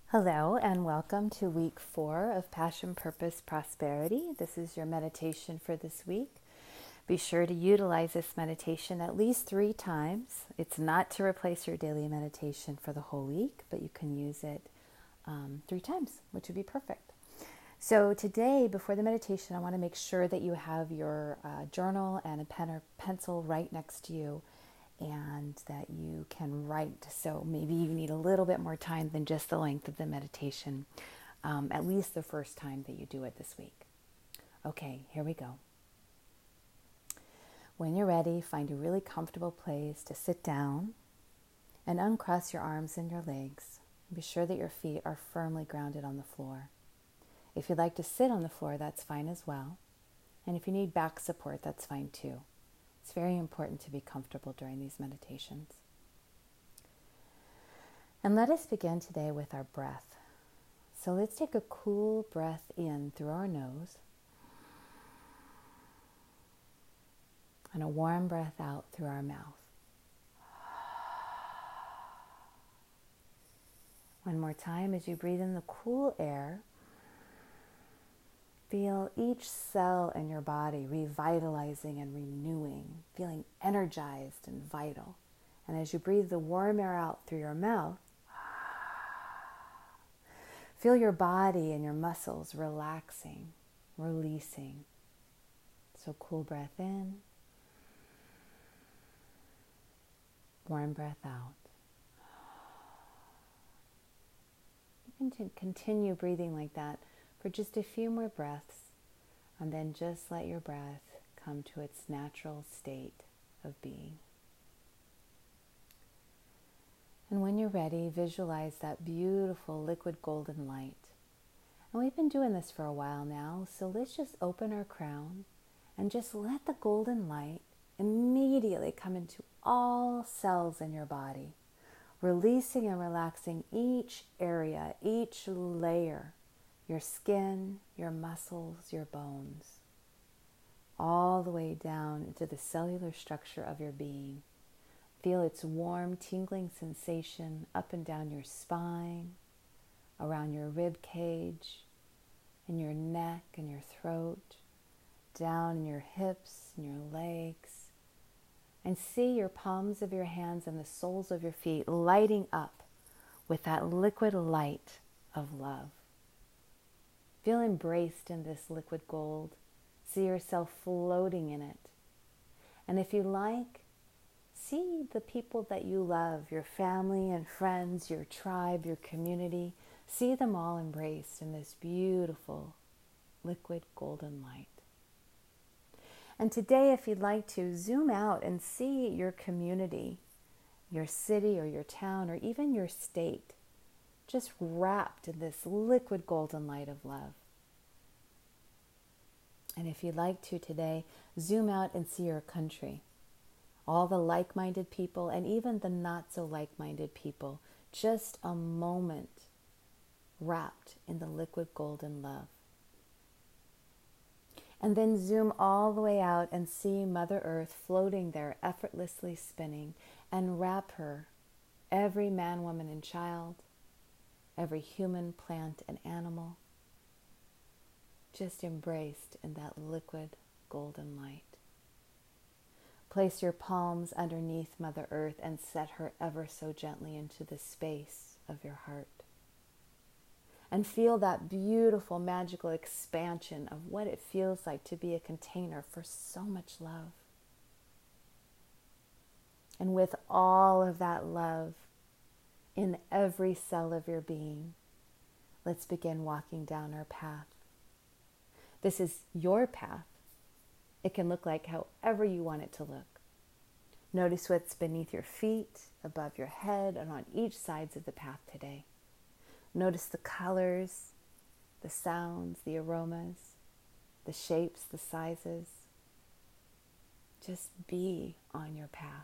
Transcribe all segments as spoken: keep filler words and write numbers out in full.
Hello and welcome to week four of Passion, Purpose, Prosperity. This is your meditation for this week. Be sure to utilize this meditation at least three times. It's not to replace your daily meditation for the whole week, but you can use it um, three times, which would be perfect. So today, before the meditation, I want to make sure that you have your uh, journal and a pen or pencil right next to you, and that you can write. So maybe you need a little bit more time than just the length of the meditation, um, at least the first time that you do it this week. Okay, here we go. When you're ready, find a really comfortable place to sit down and uncross your arms and your legs. Be sure that your feet are firmly grounded on the floor. If you'd like to sit on the floor, that's fine as well. And if you need back support, that's fine too. It's very important to be comfortable during these meditations. And let us begin today with our breath. So let's take a cool breath in through our nose and a warm breath out through our mouth. One more time as you breathe in the cool air. Feel each cell in your body revitalizing and renewing, feeling energized and vital. And as you breathe the warm air out through your mouth, feel your body and your muscles relaxing, releasing. So cool breath in, warm breath out. You can continue breathing like that for just a few more breaths, and then just let your breath come to its natural state of being. And when you're ready, visualize that beautiful liquid golden light. And we've been doing this for a while now, so let's just open our crown and just let the golden light immediately come into all cells in your body, releasing and relaxing each area, each layer, your skin, your muscles, your bones, all the way down into the cellular structure of your being. Feel its warm, tingling sensation up and down your spine, around your rib cage, in your neck and your throat, down in your hips and your legs. And see your palms of your hands and the soles of your feet lighting up with that liquid light of love. Feel embraced in this liquid gold. See yourself floating in it. And if you like, see the people that you love, your family and friends, your tribe, your community. See them all embraced in this beautiful liquid golden light. And today, if you'd like to, zoom out and see your community, your city or your town, or even your state, just wrapped in this liquid golden light of love. And if you'd like to today, zoom out and see your country, all the like-minded people and even the not so like-minded people, just a moment wrapped in the liquid golden love. And then zoom all the way out and see Mother Earth floating there, effortlessly spinning, and wrap her, every man, woman, and child, every human, plant, and animal, just embraced in that liquid golden light. Place your palms underneath Mother Earth and set her ever so gently into the space of your heart. And feel that beautiful, magical expansion of what it feels like to be a container for so much love. And with all of that love in every cell of your being, let's begin walking down our path. This is your path. It can look like however you want it to look. Notice what's beneath your feet, above your head, and on each sides of the path today. Notice the colors, the sounds, the aromas, the shapes, the sizes. Just be on your path.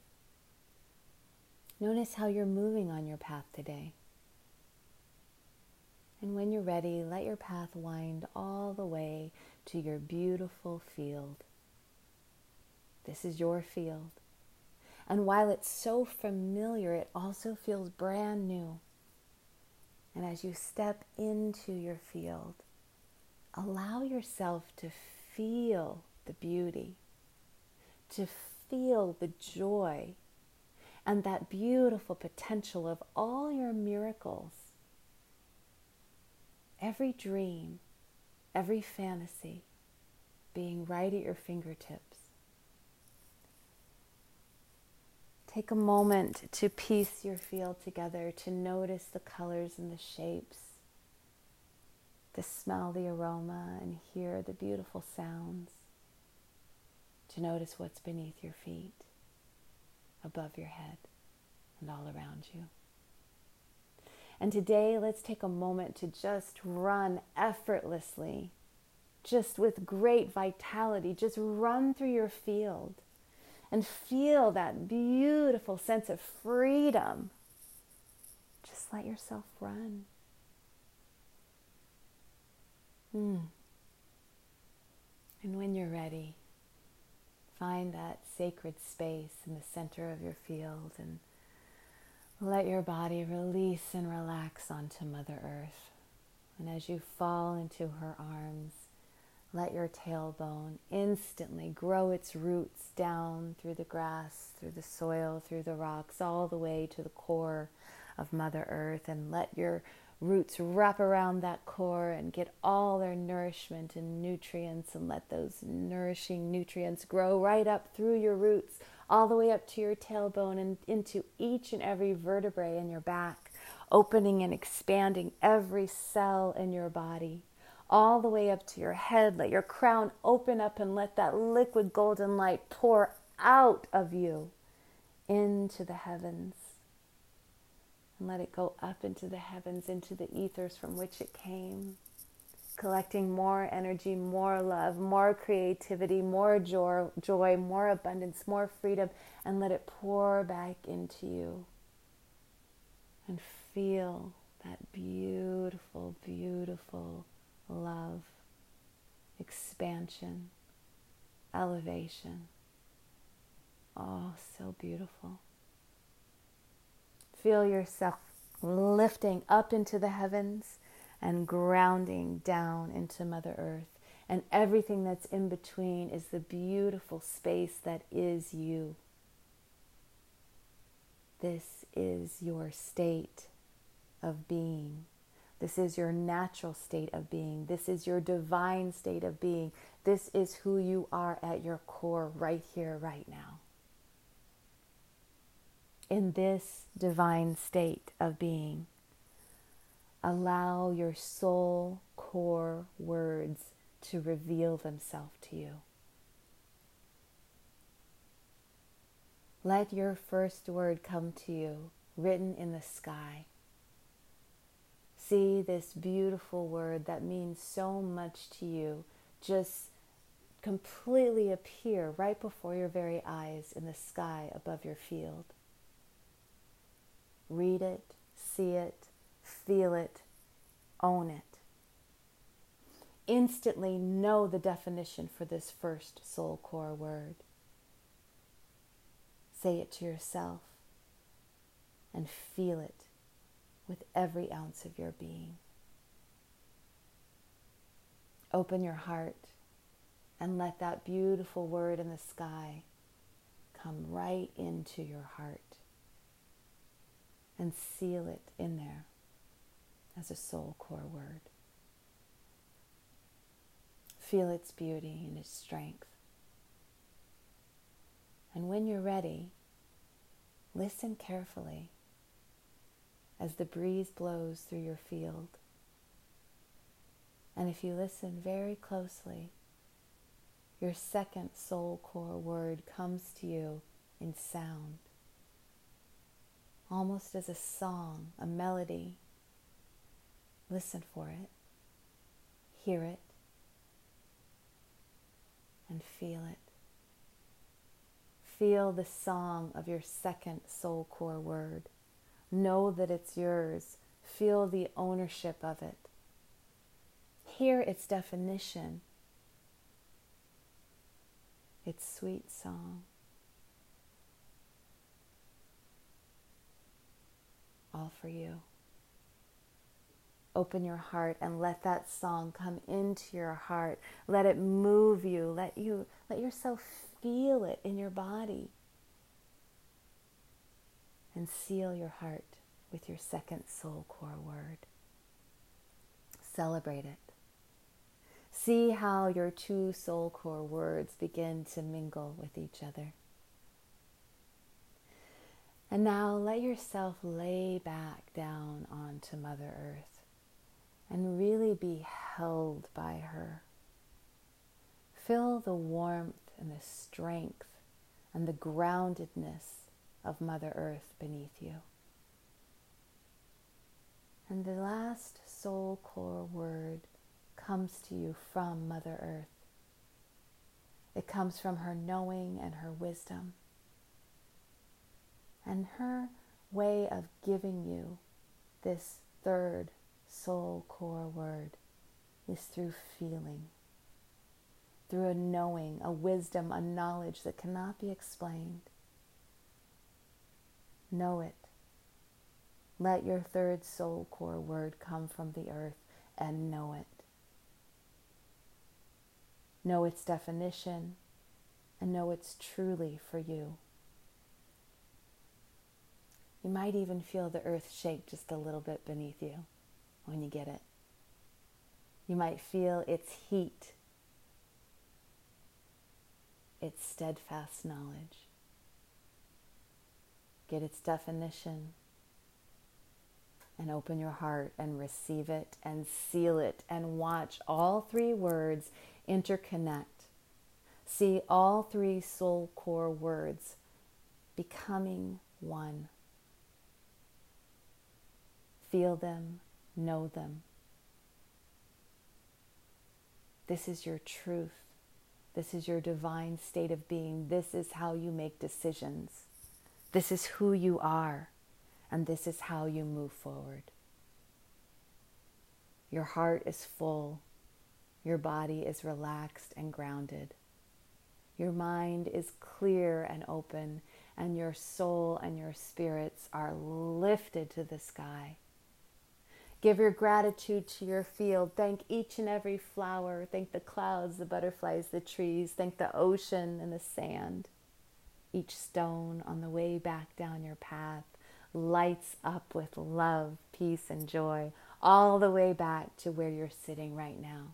Notice how you're moving on your path today. And when you're ready, let your path wind all the way to your beautiful field. This is your field. And while it's so familiar, it also feels brand new. And as you step into your field, allow yourself to feel the beauty, to feel the joy, and that beautiful potential of all your miracles. Every dream, every fantasy being right at your fingertips. Take a moment to piece your field together, to notice the colors and the shapes, to smell the aroma and hear the beautiful sounds, to notice what's beneath your feet, above your head, and all around you. And today, let's take a moment to just run effortlessly, just with great vitality, just run through your field and feel that beautiful sense of freedom. Just let yourself run. Mm. And when you're ready, find that sacred space in the center of your field and let your body release and relax onto Mother Earth. And as you fall into her arms, let your tailbone instantly grow its roots down through the grass, through the soil, through the rocks, all the way to the core of Mother Earth. And let your roots wrap around that core and get all their nourishment and nutrients, and let those nourishing nutrients grow right up through your roots, all the way up to your tailbone and into each and every vertebrae in your back, opening and expanding every cell in your body, all the way up to your head. Let your crown open up and let that liquid golden light pour out of you into the heavens. And let it go up into the heavens, into the ethers from which it came, collecting more energy, more love, more creativity, more joy, joy, more abundance, more freedom, and let it pour back into you. And feel that beautiful, beautiful love, expansion, elevation. Oh, so beautiful. Feel yourself lifting up into the heavens and grounding down into Mother Earth. And everything that's in between is the beautiful space that is you. This is your state of being. This is your natural state of being. This is your divine state of being. This is who you are at your core right here, right now. In this divine state of being, allow your soul core words to reveal themselves to you. Let your first word come to you, written in the sky. See this beautiful word that means so much to you just completely appear right before your very eyes in the sky above your field. Read it, see it, feel it, own it. Instantly know the definition for this first soul core word. Say it to yourself and feel it with every ounce of your being. Open your heart and let that beautiful word in the sky come right into your heart and seal it in there as a soul core word. Feel its beauty and its strength. And when you're ready, listen carefully as the breeze blows through your field. And if you listen very closely, your second soul core word comes to you in sound, almost as a song, a melody. Listen for it, hear it, and feel it. Feel the song of your second soul core word. Know that it's yours. Feel the ownership of it. Hear its definition, its sweet song. All for you. Open your heart and let that song come into your heart. Let it move you. Let you let yourself feel it in your body. And seal your heart with your second soul core word. Celebrate it. See how your two soul core words begin to mingle with each other. And now let yourself lay back down onto Mother Earth and really be held by her. Feel the warmth and the strength and the groundedness of Mother Earth beneath you. And the last soul core word comes to you from Mother Earth. It comes from her knowing and her wisdom. And her way of giving you this third soul core word is through feeling, through a knowing, a wisdom, a knowledge that cannot be explained. Know it. Let your third soul core word come from the earth and know it. Know its definition and know it's truly for you. You might even feel the earth shake just a little bit beneath you when you get it. You might feel its heat, its steadfast knowledge. Get its definition and open your heart and receive it and seal it and watch all three words interconnect. See all three soul core words becoming one. Feel them, know them. This is your truth. This is your divine state of being. This is how you make decisions. This is who you are, and this is how you move forward. Your heart is full. Your body is relaxed and grounded. Your mind is clear and open, and your soul and your spirits are lifted to the sky. Give your gratitude to your field. Thank each and every flower. Thank the clouds, the butterflies, the trees. Thank the ocean and the sand. Each stone on the way back down your path lights up with love, peace, and joy, all the way back to where you're sitting right now.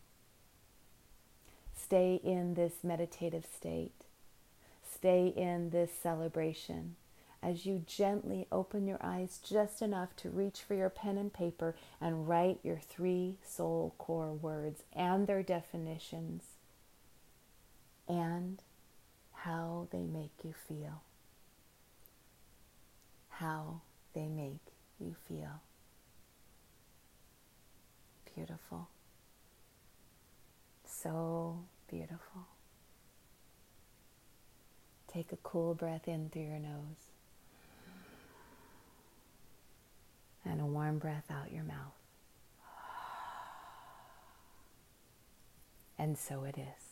Stay in this meditative state. Stay in this celebration as you gently open your eyes just enough to reach for your pen and paper and write your three soul core words and their definitions and how they make you feel. How they make you feel. Beautiful. So beautiful. Take a cool breath in through your nose and a warm breath out your mouth. And so it is.